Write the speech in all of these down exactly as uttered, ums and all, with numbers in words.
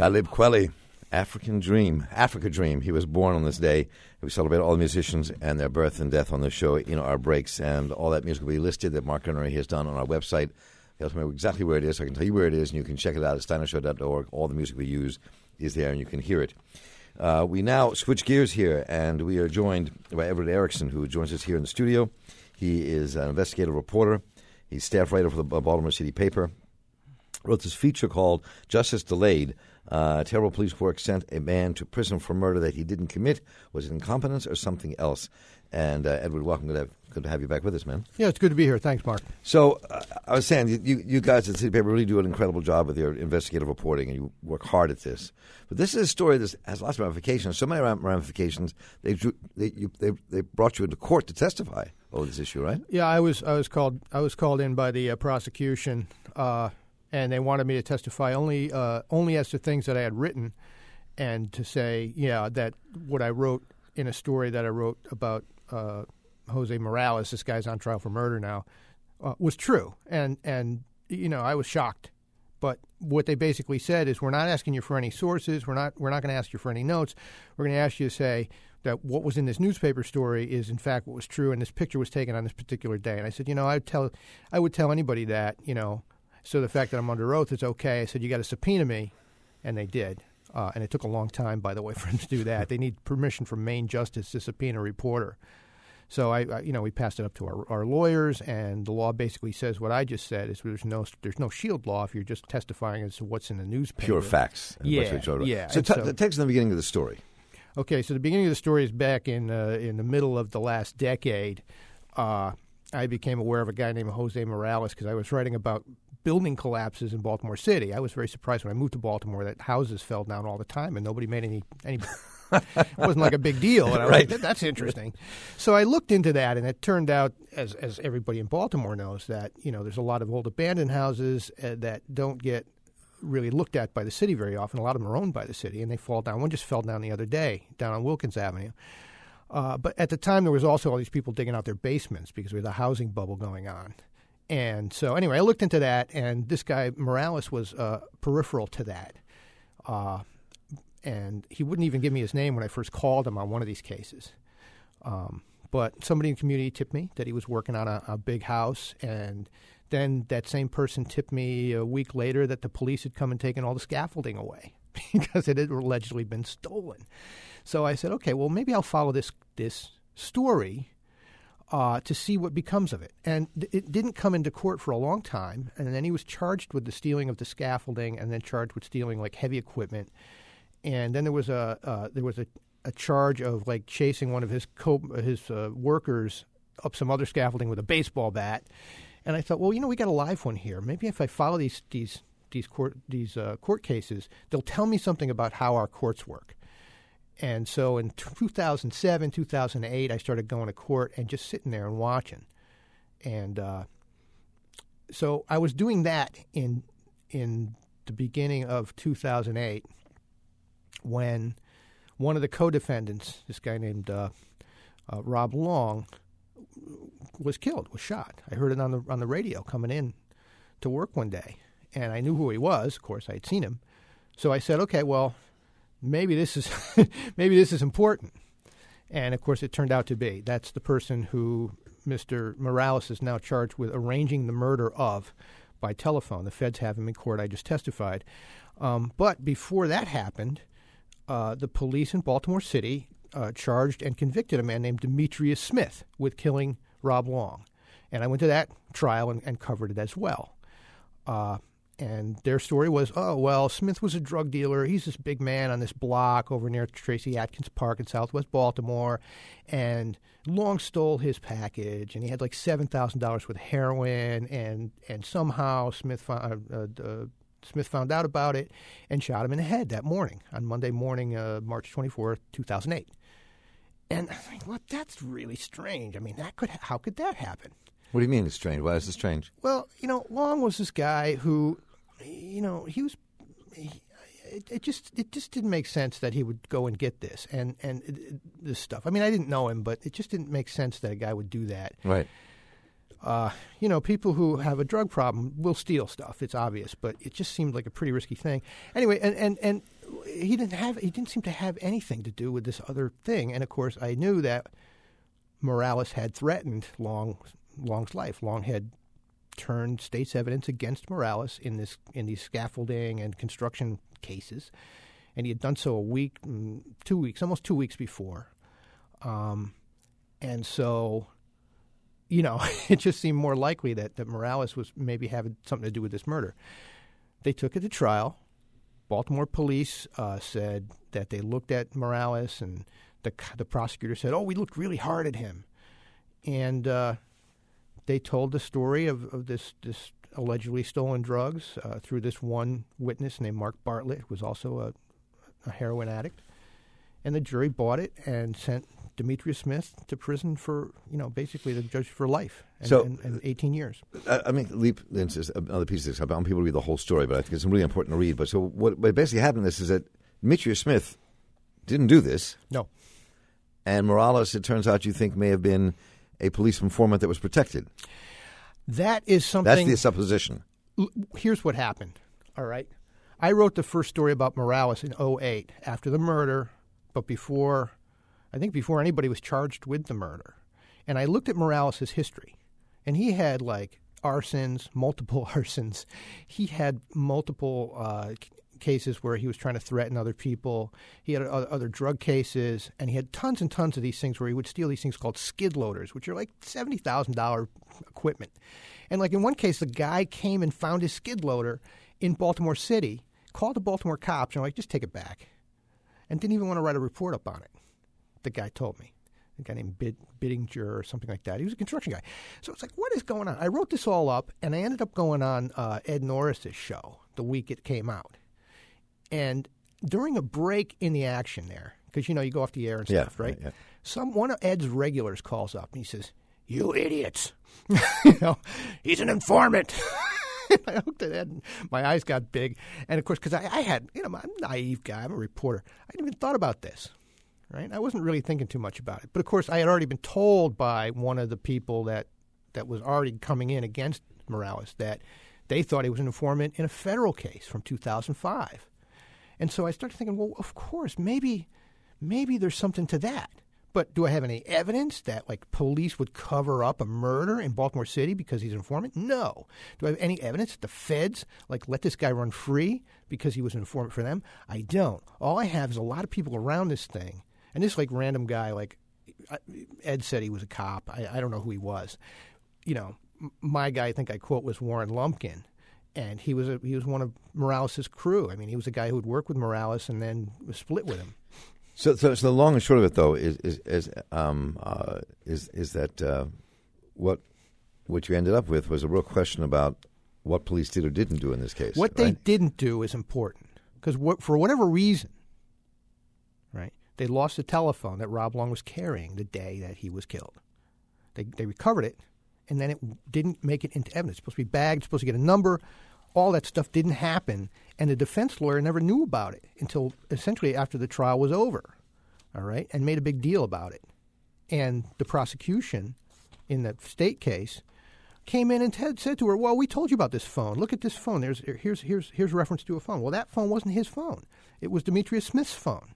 Talib Kweli, African Dream, Africa Dream. He was born on this day. We celebrate all the musicians and their birth and death on the show in our breaks, and all that music will be listed that Mark Gunnery has done on our website. He'll tell me exactly where it is, so I can tell you where it is, and you can check it out at steiner show dot org. All the music we use is there, and you can hear it. Uh, we now switch gears here, and we are joined by Everett Erickson, who joins us here in the studio. He is an investigative reporter. He's staff writer for the Baltimore City paper. Wrote this feature called Justice Delayed. Uh, terrible police work sent a man to prison for murder that he didn't commit. Was it incompetence or something else? And uh, Edward, welcome. Good to, have, good to have you back with us, man. Yeah, it's good to be here. Thanks, Mark. So uh, I was saying, you, you guys at the City Paper really do an incredible job with your investigative reporting, and you work hard at this. But this is a story that has lots of ramifications. So many ramifications. They drew, they, you, they they brought you into court to testify over this issue, right? Yeah, I was I was called I was called in by the uh, prosecution. Uh, And they wanted me to testify only uh, only as to things that I had written, and to say, yeah, that what I wrote in a story that I wrote about uh, Jose Morales, this guy's on trial for murder now, uh, was true. And, and, you know, I was shocked. But what they basically said is, we're not asking you for any sources. We're not we're not going to ask you for any notes. We're going to ask you to say that what was in this newspaper story is, in fact, what was true, and this picture was taken on this particular day. And I said, you know, I would tell I would tell anybody that, you know. So the fact that I'm under oath is okay. I said, you got to subpoena me, and they did. Uh, and it took a long time, by the way, for them to do that. They need permission from Maine Justice to subpoena a reporter. So I, I, you know, we passed it up to our, our lawyers, and the law basically says what I just said: is there's no there's no shield law if you're just testifying as to what's in the newspaper. Pure facts. Yeah, yeah. So, t- so take us to the beginning of the story. Okay, so the beginning of the story is back in uh, in the middle of the last decade. Uh, I became aware of a guy named Jose Morales because I was writing about building collapses in Baltimore City. I was very surprised when I moved to Baltimore that houses fell down all the time and nobody made any any. It wasn't like a big deal. And I was right. like, that's interesting. So I looked into that, and it turned out, as as everybody in Baltimore knows, that you know there's a lot of old abandoned houses uh, that don't get really looked at by the city very often. A lot of them are owned by the city, and they fall down. One just fell down the other day down on Wilkins Avenue. Uh, but at the time, there was also all these people digging out their basements because there was a housing bubble going on. And so anyway, I looked into that, and this guy Morales was uh, peripheral to that. Uh, and he wouldn't even give me his name when I first called him on one of these cases. Um, but somebody in the community tipped me that he was working on a, a big house, and then that same person tipped me a week later that the police had come and taken all the scaffolding away because it had allegedly been stolen. So I said, okay, well, maybe I'll follow this this story uh, to see what becomes of it. And it didn't come into court for a long time, and then he was charged with the stealing of the scaffolding and then charged with stealing, like, heavy equipment. And then there was a uh, there was a, a charge of, like, chasing one of his co- his uh, workers up some other scaffolding with a baseball bat. And I thought, well, you know, we got a live one here. Maybe if I follow these these these court these uh, court cases, they'll tell me something about how our courts work. And so in two thousand seven, two thousand eight, I started going to court and just sitting there and watching. And uh, so I was doing that in in the beginning of two thousand eight when one of the co-defendants, this guy named uh, uh, Rob Long, was killed, was shot. I heard it on the on the radio coming in to work one day, and I knew who he was. Of course, I had seen him. So I said, okay, well, maybe this is maybe this is important. And, of course, it turned out to be. That's the person who Mister Morales is now charged with arranging the murder of by telephone. The feds have him in court. I just testified. Um, but before that happened, uh, the police in Baltimore City uh, charged and convicted a man named Demetrius Smith with killing Rob Long. And I went to that trial and, and covered it as well. Uh And their story was, oh, well, Smith was a drug dealer. He's this big man on this block over near Tracy Atkins Park in southwest Baltimore. And Long stole his package, and he had like seven thousand dollars worth of heroin. And, and somehow Smith found, uh, uh, Smith found out about it and shot him in the head that morning, on Monday morning, uh, March twenty-fourth, two thousand eight. And I think, well, that's really strange. I mean, that could how could that happen? What do you mean it's strange? Why is it strange? Well, you know, Long was this guy who, you know, he was. He, it, it just it just didn't make sense that he would go and get this and and it, it, this stuff. I mean, I didn't know him, but it just didn't make sense that a guy would do that. Right. Uh, you know, people who have a drug problem will steal stuff. It's obvious, but it just seemed like a pretty risky thing. Anyway, and and, and he didn't have he didn't seem to have anything to do with this other thing. And of course, I knew that Morales had threatened Long Long's life. Long had turned state's evidence against Morales in this in these scaffolding and construction cases, and he had done so a week, two weeks, almost two weeks before. Um, and so, you know, it just seemed more likely that, that Morales was maybe having something to do with this murder. They took it to trial. Baltimore police uh, said that they looked at Morales, and the the prosecutor said, "Oh, we looked really hard at him," and uh, they told the story of, of this this allegedly stolen drugs uh, through this one witness named Mark Bartlett, who was also a, a heroin addict, and the jury bought it and sent Demetrius Smith to prison for, you know, basically the judge for life and, so, and, and eighteen years. I, I mean, leap into another piece of this. I want people to read the whole story, but I think it's really important to read. But so what, what basically happened in this is that Demetrius Smith didn't do this. No. And Morales, it turns out, you think may have been a police informant that was protected. That is something. That's the supposition. Here's what happened, all right? I wrote the first story about Morales in oh eight after the murder, but before... I think before anybody was charged with the murder. And I looked at Morales' history, and he had, like, arsons, multiple arsons. He had multiple uh, c- cases where he was trying to threaten other people. He had other, other drug cases, and he had tons and tons of these things where he would steal these things called skid loaders, which are like seventy thousand dollars equipment. And, like, in one case, the guy came and found his skid loader in Baltimore City, called the Baltimore cops, and like, just take it back, and didn't even want to write a report up on it. The guy told me, a guy named Bid, Biddinger or something like that. He was a construction guy. So it's like, what is going on? I wrote this all up, and I ended up going on uh, Ed Norris's show the week it came out. And during a break in the action there, because, you know, you go off the air and yeah, stuff, right? Yeah. Some one of Ed's regulars calls up, and he says, "You idiots. You know, he's an informant." I looked at Ed, and my eyes got big. And, of course, because I, I had, you know, I'm a naive guy. I'm a reporter. I hadn't even thought about this. Right, I wasn't really thinking too much about it. But, of course, I had already been told by one of the people that, that was already coming in against Morales that they thought he was an informant in a federal case from two thousand five. And so I started thinking, well, of course, maybe maybe there's something to that. But do I have any evidence that, like, police would cover up a murder in Baltimore City because he's an informant? No. Do I have any evidence that the feds, like, let this guy run free because he was an informant for them? I don't. All I have is a lot of people around this thing. And this, like, random guy, like, Ed said he was a cop. I, I don't know who he was. You know, my guy, I think I quote, was Warren Lumpkin. And he was a, he was one of Morales' crew. I mean, he was a guy who would work with Morales and then was split with him. So, so, so the long and short of it, though, is is is um, uh, is, is that uh, what what you ended up with was a real question about what police did or didn't do in this case. What right? they didn't do is important because what, for whatever reason, right? They lost the telephone that Rob Long was carrying the day that he was killed. They they recovered it, and then it didn't make it into evidence. It's supposed to be bagged, it's supposed to get a number. All that stuff didn't happen, and the defense lawyer never knew about it until essentially after the trial was over, all right, and made a big deal about it. And the prosecution in the state case came in and Ted said to her, well, we told you about this phone. Look at this phone. There's here's here's here's reference to a phone. Well, that phone wasn't his phone. It was Demetrius Smith's phone.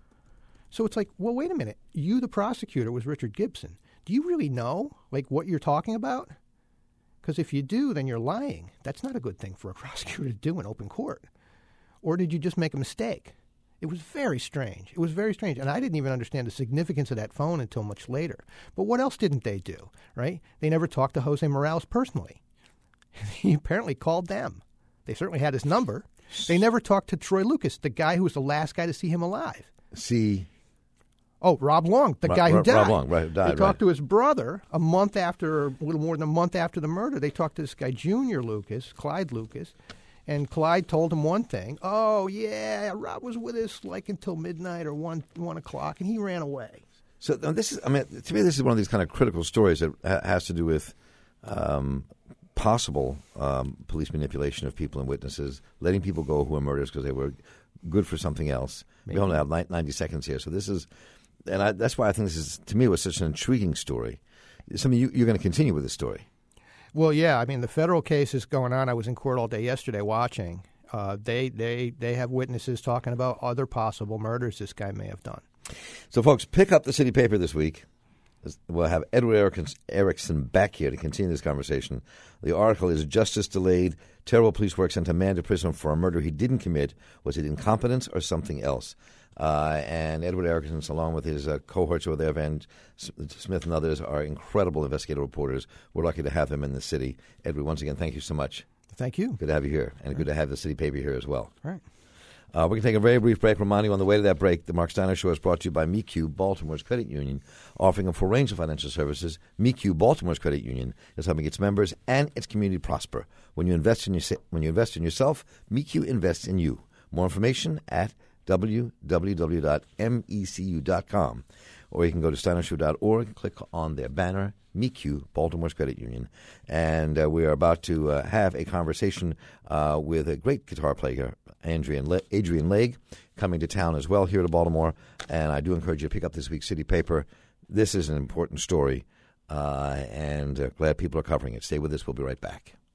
So it's like, well, wait a minute. You, the prosecutor, was Richard Gibson. Do you really know, like, what you're talking about? Because if you do, then you're lying. That's not a good thing for a prosecutor to do in open court. Or did you just make a mistake? It was very strange. It was very strange. And I didn't even understand the significance of that phone until much later. But what else didn't they do, right? They never talked to Jose Morales personally. He apparently called them. They certainly had his number. They never talked to Troy Lucas, the guy who was the last guy to see him alive. See... Oh, Rob Long, the Rob, guy who Rob, died. Rob Long, right, died. They talked right. to his brother a month after, or a little more than a month after the murder. They talked to this guy, Junior Lucas, Clyde Lucas, and Clyde told him one thing. Oh, yeah, Rob was with us like until midnight or one one o'clock, and he ran away. So now this is, I mean, to me, this is one of these kind of critical stories that ha- has to do with um, possible um, police manipulation of people and witnesses, letting people go who were murderers because they were good for something else. Maybe. We only have ninety seconds here, so this is. And I, that's why I think this is, to me, was such an intriguing story. Something you, you're going to continue with this story. Well, yeah. I mean, the federal case is going on. I was in court all day yesterday watching. Uh, they they they have witnesses talking about other possible murders this guy may have done. So, folks, pick up the City Paper this week. We'll have Edward Erickson back here to continue this conversation. The article is Justice Delayed, Terrible Police Work Sent a Man to Prison for a Murder He Didn't Commit. Was it incompetence or something else? Uh, and Edward Erickson, along with his uh, cohorts over there, Van Smith and others, are incredible investigative reporters. We're lucky to have them in the city. Edward, once again, thank you so much. Thank you. Good to have you here, and good to have the City Paper here as well. All right. Uh, we're going to take a very brief break. Remind you on the way to that break, the Mark Steiner Show is brought to you by M E C U, Baltimore's credit union, offering a full range of financial services. M E C U, Baltimore's credit union, is helping its members and its community prosper. When you invest in your, when you invest in yourself, M E C U invests in you. More information at w w w dot m e c u dot com, or you can go to steiner show dot org, click on their banner, M E C U, Baltimore's credit union. And uh, we are about to uh, have a conversation uh, with a great guitar player, Adrian, Le- Adrian Legg, coming to town as well here to Baltimore. And I do encourage you to pick up this week's City Paper. This is an important story, uh, and uh, glad people are covering it. Stay with us. We'll be right back.